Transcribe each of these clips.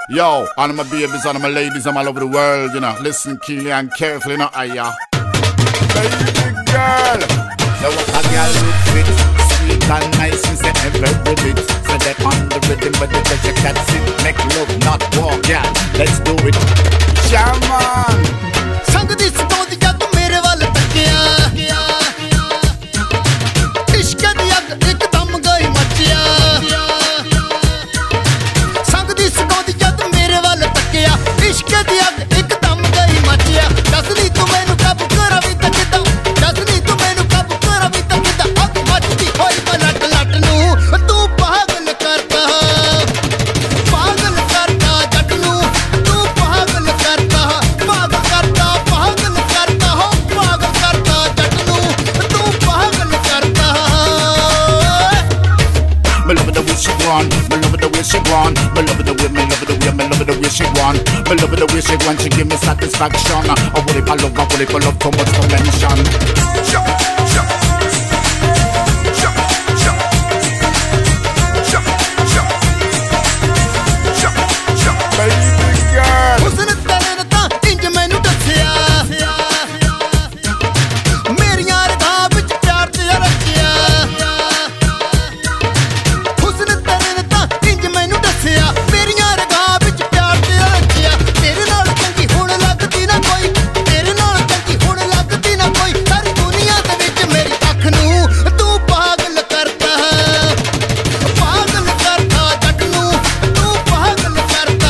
Yo, all my babies and my ladies, I'm all over the world, you know. Listen keenly and carefully, you know, Aya. Baby girl, so what a girl look fit, sweet and nice, and say every bit. So they on the rhythm, but they just you can't sit. Make love, not walk, yeah. Let's do it. Shaman. संग दी सतोदिया तू मेरे वाल तकिया इश्क दी अग एकदम गई मचिया संग दी सतोदिया तू मेरे वाल तकिया इश्क दी अग एकदम गई मचिया दस नी तू मैनू काबू करा भी ता किदां दस नी तू मैनू काबू करा भी ता किदां अग मचदी होई लट लट नू तू पागल करता जट नू तू पागल करता Me love it the way she want, me love it the way she want, me love it the way, me love it the way, me love it the way she want, me love it the way she want. She give me satisfaction. I want it for love, I want it for love, too much convention. Baby girl. उसने तेरे ने तां इंज मैनू दस्सिया मेरियां रगां विच प्यार तेरा रखिया उसने तेरे ने तां इंज मैनू दस्सिया मेरियां रगां विच प्यार तेरा रखिया तेरे नाल चंगी हुण लगदी ना कोई तेरे नाल चंगी हुण लगदी ना कोई सारी दुनिया दे विच मेरी अख नू तू पागल करता जट नू तू पागल करता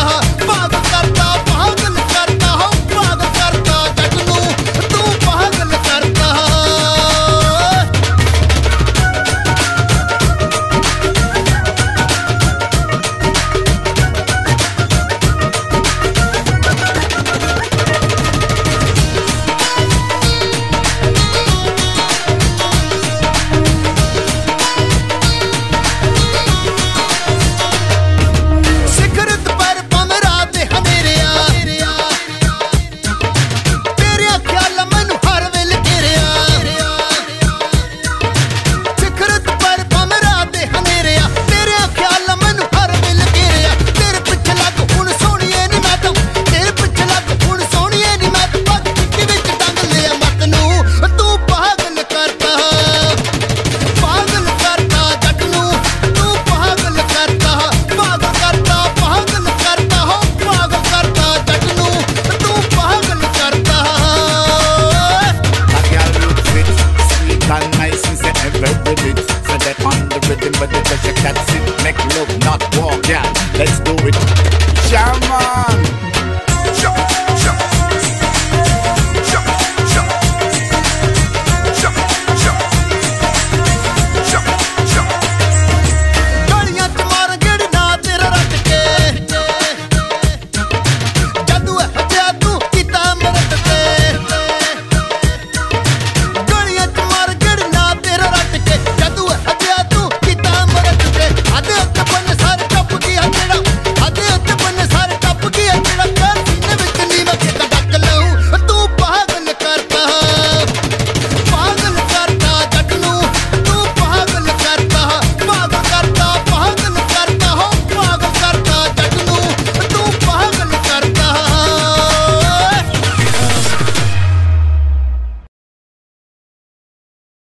जट नू तू पागल करता सिखरत पर पंदरा ते हनेरिया तेरे ख्याल मैनू हर वेले घेरिया सिखरत पर पंदरा ते हनेरिया तेरे ख्याल मैनू हर वेले घेरिया तेरे पिछे लग हुण सोहणीए नी मैं तां तेरे पिछे लग हुण सोहणीए नी मैं तां पग चिट्टी विच टंग लिया मत नू तू पागल करता जट नू तू पागल करता जट नू तू पागल करता A girl look fit, sweet and nice, and say every bit. So they on the rhythm, but they just you can't sit. Make love, not walk, yeah. Let's do it. Shaman.